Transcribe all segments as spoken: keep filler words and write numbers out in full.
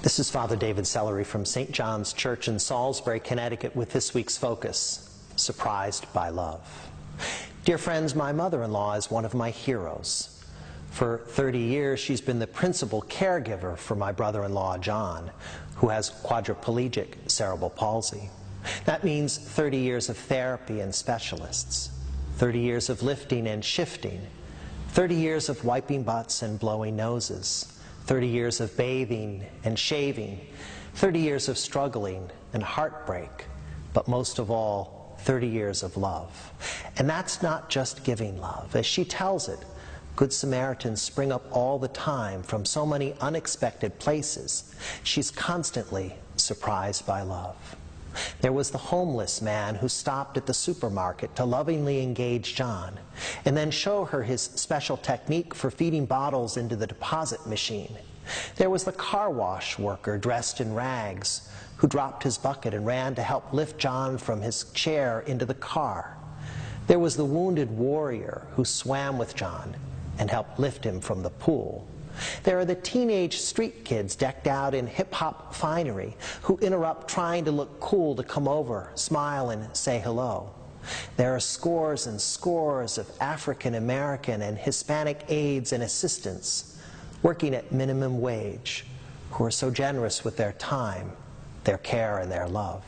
This is Father David Sellery from Saint John's Church in Salisbury, Connecticut, with this week's focus, Surprised by Love. Dear friends, my mother-in-law is one of my heroes. For thirty years, she's been the principal caregiver for my brother-in-law, John, who has quadriplegic cerebral palsy. That means thirty years of therapy and specialists, thirty years of lifting and shifting, thirty years of wiping butts and blowing noses, thirty years of bathing and shaving, thirty years of struggling and heartbreak, but most of all, thirty years of love. And that's not just giving love. As she tells it, Good Samaritans spring up all the time from so many unexpected places. She's constantly surprised by love. There was the homeless man who stopped at the supermarket to lovingly engage John and then show her his special technique for feeding bottles into the deposit machine. There was the car wash worker dressed in rags who dropped his bucket and ran to help lift John from his chair into the car. There was the wounded warrior who swam with John and helped lift him from the pool. There are the teenage street kids decked out in hip-hop finery who interrupt trying to look cool to come over, smile, and say hello. There are scores and scores of African American and Hispanic aides and assistants working at minimum wage who are so generous with their time, their care, and their love.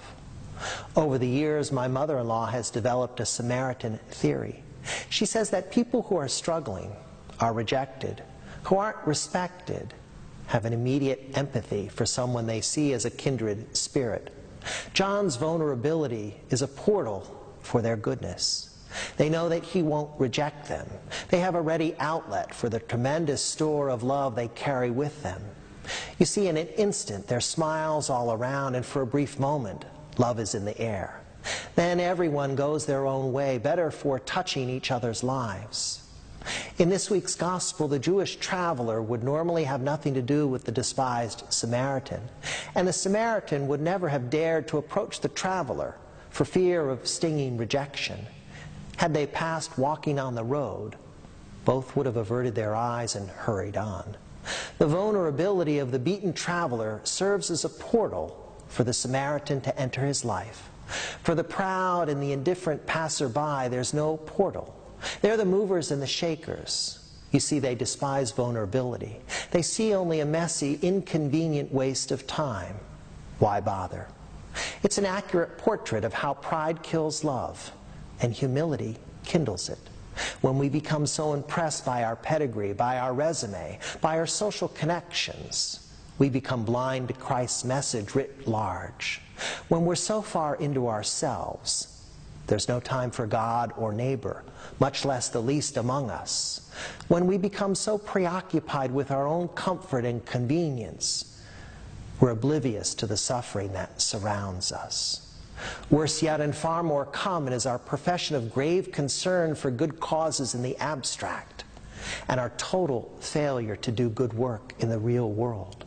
Over the years, my mother-in-law has developed a Samaritan theory. She says that people who are struggling, are rejected, who aren't respected, have an immediate empathy for someone they see as a kindred spirit. John's vulnerability is a portal for their goodness. They know that he won't reject them. They have a ready outlet for the tremendous store of love they carry with them. You see, in an instant, there's smiles all around, and for a brief moment, love is in the air. Then everyone goes their own way, better for touching each other's lives. In this week's gospel, the Jewish traveler would normally have nothing to do with the despised Samaritan, and the Samaritan would never have dared to approach the traveler for fear of stinging rejection. Had they passed walking on the road, both would have averted their eyes and hurried on. The vulnerability of the beaten traveler serves as a portal for the Samaritan to enter his life. For the proud and the indifferent passerby, there's no portal. They're the movers and the shakers. You see, they despise vulnerability. They see only a messy, inconvenient waste of time. Why bother? It's an accurate portrait of how pride kills love, and humility kindles it. When we become so impressed by our pedigree, by our resume, by our social connections, we become blind to Christ's message writ large. When we're so far into ourselves, there's no time for God or neighbor, much less the least among us. When we become so preoccupied with our own comfort and convenience, we're oblivious to the suffering that surrounds us. Worse yet, and far more common, is our profession of grave concern for good causes in the abstract, and our total failure to do good work in the real world.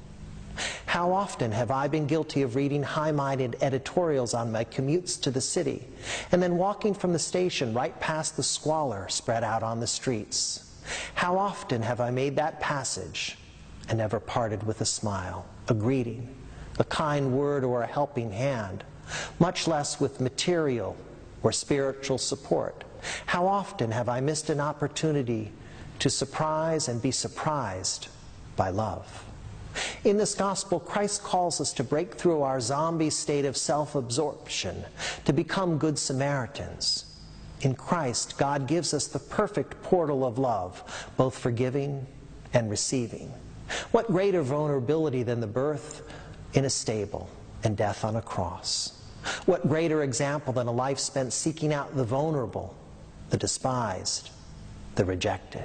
How often have I been guilty of reading high-minded editorials on my commutes to the city, and then walking from the station right past the squalor spread out on the streets? How often have I made that passage and never parted with a smile, a greeting, a kind word, or a helping hand, much less with material or spiritual support? How often have I missed an opportunity to surprise and be surprised by love? In this gospel, Christ calls us to break through our zombie state of self-absorption, to become good Samaritans. In Christ, God gives us the perfect portal of love, both for giving and receiving. What greater vulnerability than the birth in a stable and death on a cross? What greater example than a life spent seeking out the vulnerable, the despised, the rejected?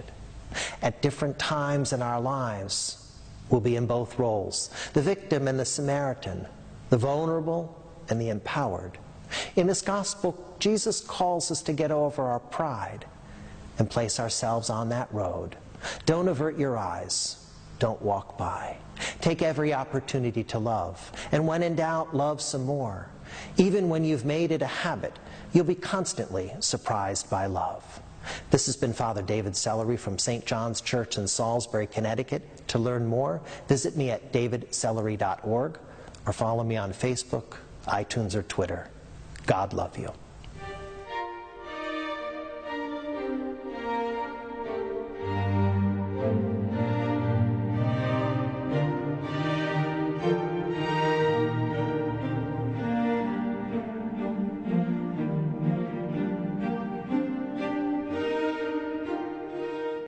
At different times in our lives, we'll be in both roles, the victim and the Samaritan, the vulnerable and the empowered. In this gospel, Jesus calls us to get over our pride and place ourselves on that road. Don't avert your eyes. Don't walk by. Take every opportunity to love. And when in doubt, love some more. Even when you've made it a habit, you'll be constantly surprised by love. This has been Father David Sellery from Saint John's Church in Salisbury, Connecticut. To learn more, visit me at david sellery dot org or follow me on Facebook, iTunes, or Twitter. God love you.